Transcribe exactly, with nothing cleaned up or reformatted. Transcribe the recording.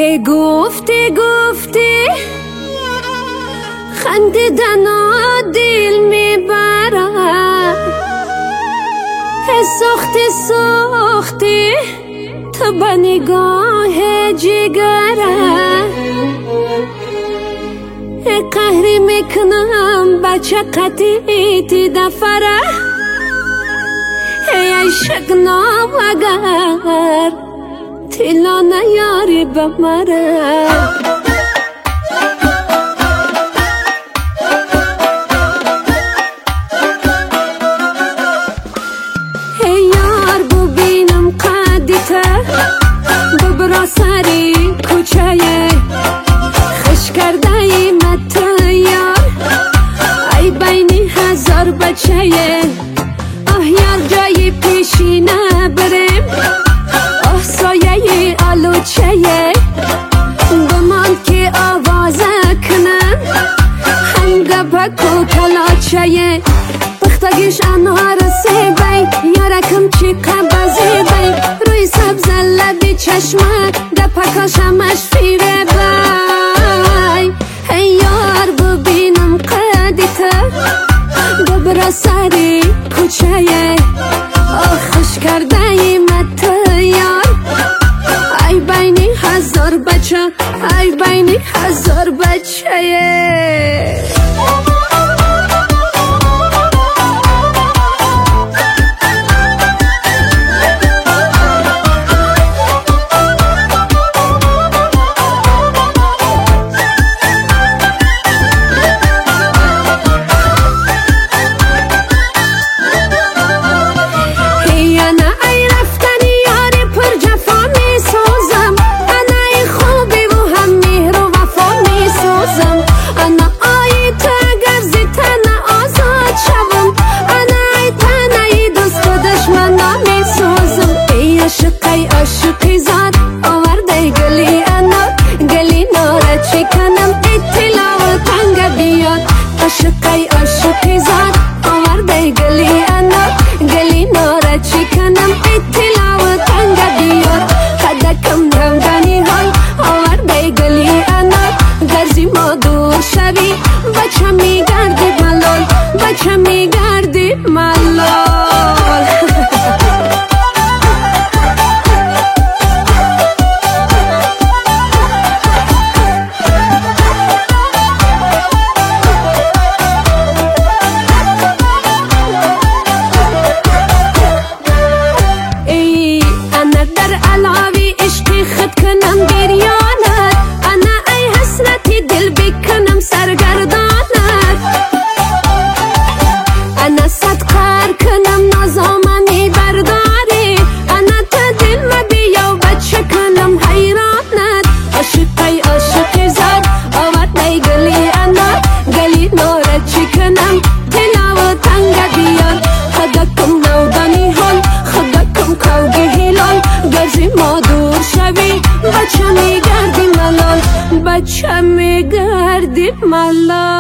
هی گفتی گفتی خندیدن دل میبرد، هی سختی سختی تو با نگاه جگرد، هی قهری میکنم بچه قطیتی دفره، هی عشق نام اگر تیلا نیاری بمره. هی یار ببینم قدیته ببرا سری کوچه خش کرده ای مت یار، ای بینی هزار بچه آه یار جای پیشینه بریم، آه سایه آلوچه گمان که آوازه کنم هنگه بکو کلاچه بختگیش انوار سی بی یارکم چی قبضی بی روی سبز لبی چشمه ده پکاشمش فیره بی. هی یار ببینم قدیته ببرا سری کوچه آه خوش کرده ای مت یار، ای بینی هزار بچه ای بینی هزار بچه. عاشقی زاد آورده گلی انا گلی ناره چی کنم اطلاع تنگ بیاد، عاشقی عاشقی زاد آورده گلی انا گلی ناره چی کنم اطلاع تنگ بیاد، حدکم رمدنی های آورده گلی انا گرزی ما دور شوی بچه میگردی ملال بچه میگردی ملال. بچه میگردی ملال بچه میگردی ملال.